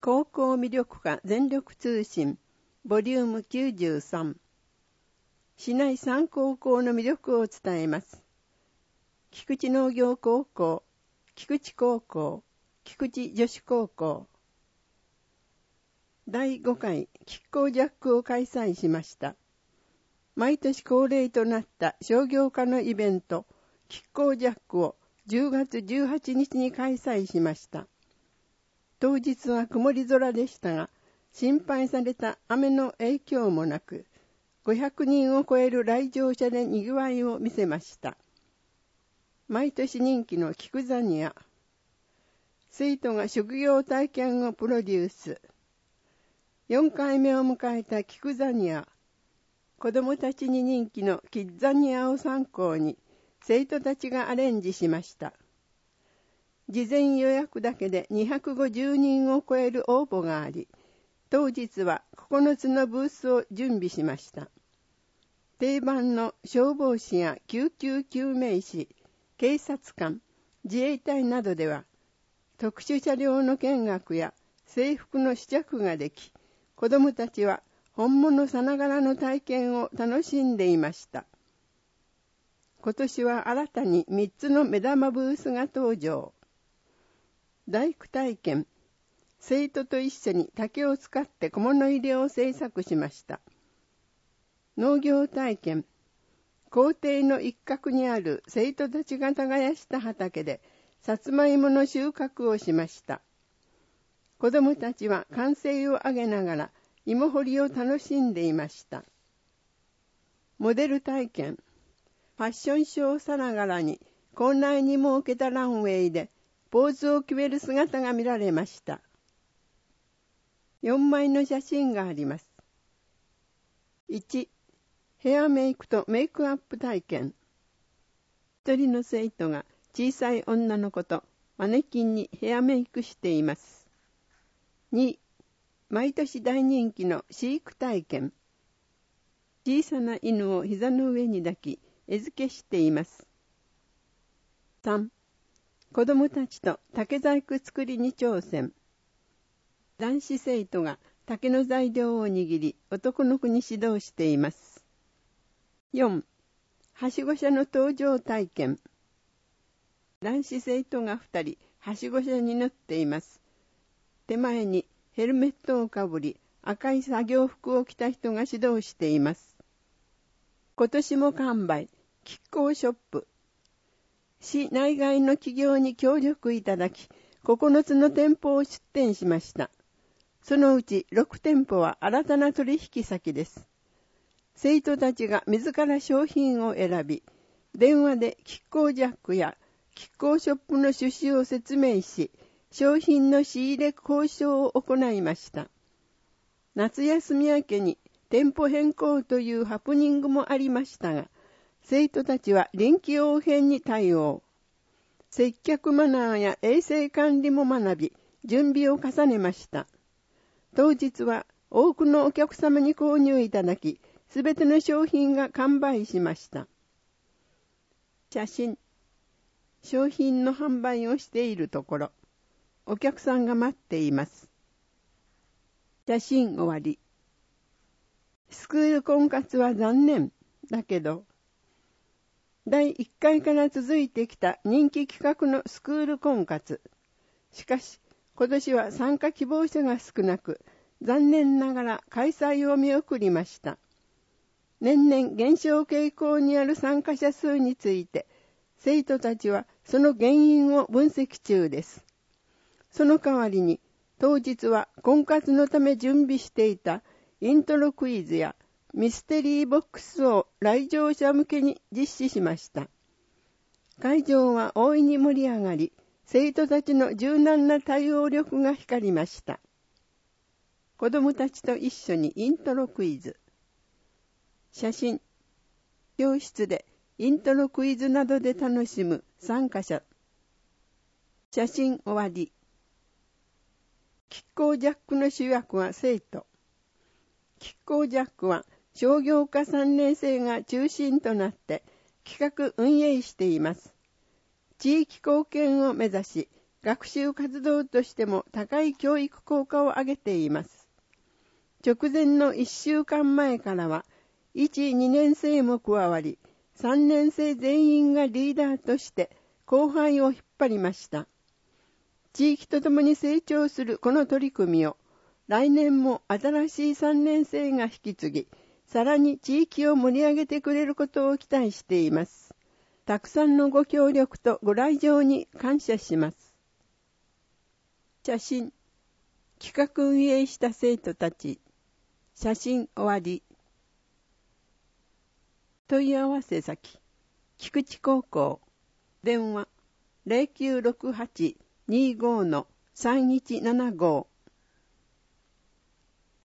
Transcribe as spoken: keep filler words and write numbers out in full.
高校魅力化全力通信ボリュームきゅうじゅうさん。市内さん高校の魅力を伝えます。菊池農業高校、菊池高校、菊池女子高校。だいごかい菊高ジャックを開催しました。毎年恒例となった商業科のイベント、菊高ジャックをじゅうがつじゅうはちにちに開催しました。当日は曇り空でしたが、心配された雨の影響もなく、ごひゃくにんを超える来場者で賑わいを見せました。毎年人気の菊ザニア。生徒が職業体験をプロデュース。よんかいめを迎えた菊ザニア。子どもたちに人気のキッザニアを参考に、生徒たちがアレンジしました。事前予約だけでにひゃくごじゅうにんを超える応募があり、当日はここのつのブースを準備しました。定番の消防士や救急救命士、警察官、自衛隊などでは、特殊車両の見学や制服の試着ができ、子どもたちは本物さながらの体験を楽しんでいました。今年は新たにみっつの目玉ブースが登場。大工体験。生徒と一緒に竹を使って小物入れを製作しました。農業体験。校庭の一角にある生徒たちが耕した畑でさつまいもの収穫をしました。子どもたちは歓声を上げながら芋掘りを楽しんでいました。モデル体験。ファッションショーさながらに校内に設けたランウェイでポーズを決める姿が見られました。よんまいの写真があります。いち、ヘアメイクとメイクアップ体験。一人の生徒が小さい女の子とマネキンにヘアメイクしています。に、毎年大人気の飼育体験。小さな犬を膝の上に抱き、餌付けしています。さん、子供たちと竹細工作りに挑戦。男子生徒が竹の材料を握り、男の子に指導しています。よん、はしご車の搭乗体験。男子生徒がふたり、はしご車に乗っています。手前にヘルメットをかぶり、赤い作業服を着た人が指導しています。今年も完売、菊高ショップ。市内外の企業に協力いただき、ここのつの店舗を出店しました。そのうちろくてんぽは新たな取引先です。生徒たちが自ら商品を選び、電話で菊高ジャックや菊高ショップの趣旨を説明し、商品の仕入れ交渉を行いました。夏休み明けに店舗変更というハプニングもありましたが、生徒たちは臨機応変に対応。接客マナーや衛生管理も学び、準備を重ねました。当日は多くのお客様に購入いただき、すべての商品が完売しました。写真。商品の販売をしているところ、お客さんが待っています。写真終わり。スクール婚活は残念だけど、だいいっかいから続いてきた人気企画のスクール婚活。しかし、今年は参加希望者が少なく、残念ながら開催を見送りました。年々減少傾向にある参加者数について、生徒たちはその原因を分析中です。その代わりに、当日は婚活のため準備していたイントロクイズやミステリーボックスを来場者向けに実施しました。会場は大いに盛り上がり、生徒たちの柔軟な対応力が光りました。子供たちと一緒にイントロクイズ。写真。教室でイントロクイズなどで楽しむ参加者。写真終わり。菊高ジャックの主役は生徒。菊高ジャックは商業科さんねん生が中心となって企画運営しています。地域貢献を目指し、 学習活動としても高い教育効果を上げています。直前のいっしゅうかんまえからは、いち、にねん生も加わり、さんねん生全員がリーダーとして後輩を引っ張りました。地域とともに成長するこの取り組みを、来年も新しいさんねん生が引き継ぎ、さらに地域を盛り上げてくれることを期待しています。たくさんのご協力とご来場に感謝します。写真、企画運営した生徒たち。写真終わり。問い合わせ先、菊池高校。電話、ゼロきゅうろくはち にじゅうご さんいちななご